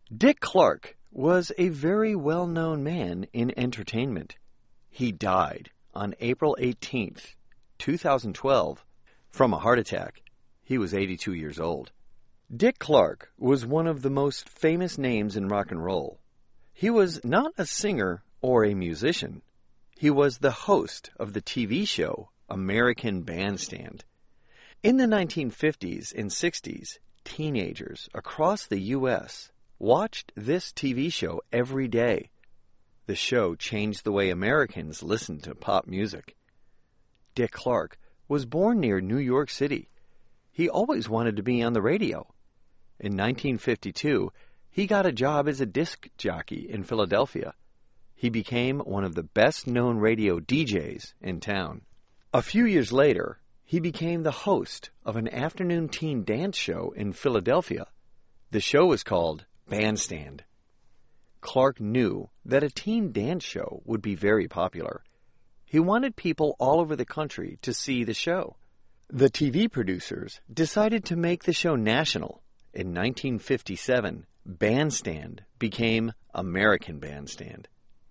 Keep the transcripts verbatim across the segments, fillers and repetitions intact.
Dick Clark was a very well-known man in entertainment. He died on April eighteenth, two thousand twelve, from a heart attack. He was eighty-two years old. Dick Clark was one of the most famous names in rock and roll. He was not a singer or a musician. He was the host of the T V show American Bandstand. In the nineteen fifties and sixties, teenagers across the U S watched this T V show every day. The show changed the way Americans listened to pop music. Dick Clark was born near New York City. He always wanted to be on the radio. In nineteen fifty-two, he got a job as a disc jockey in Philadelphia. He became one of the best-known radio D Js in town. A few years later, he became the host of an afternoon teen dance show in Philadelphia. The show was called Bandstand. Clark knew that a teen dance show would be very popular. He wanted people all over the country to see the show. The T V producers decided to make the show national. In nineteen fifty-seven, Bandstand became American Bandstand.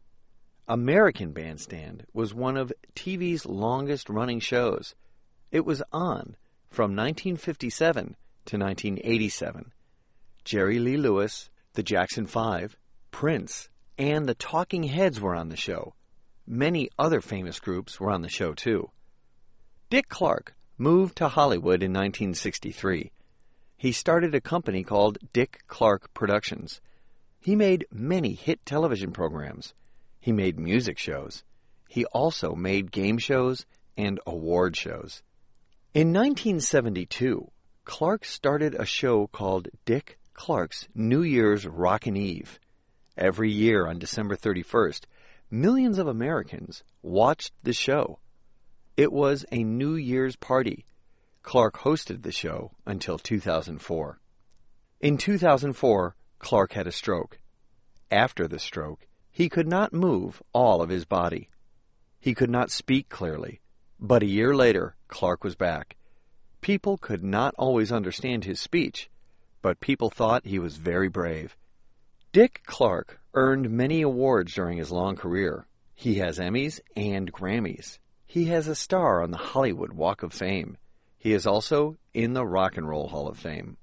American Bandstand was one of T V's longest-running shows. It was on from nineteen fifty-seven to nineteen eighty-seven. Jerry Lee Lewis, the Jackson Five, Prince, and the Talking Heads were on the show. Many other famous groups were on the show, too. Dick Clark moved to Hollywood in nineteen sixty-three. He started a company called Dick Clark Productions. He made many hit television programs. He made music shows. He also made game shows and award shows. In nineteen seventy-two, Clark started a show called Dick Clark's New Year's Rockin' Eve. Every year on December thirty-first, millions of Americans watched the show. It was a New Year's party. Clark hosted the show until two thousand four. In two thousand four, Clark had a stroke. After the stroke, he could not move all of his body. He could not speak clearly. But a year later, Clark was back. People could not always understand his speech, but people thought he was very brave. Dick Clark earned many awards during his long career. He has Emmys and Grammys. He has a star on the Hollywood Walk of Fame. He is also in the Rock and Roll Hall of Fame.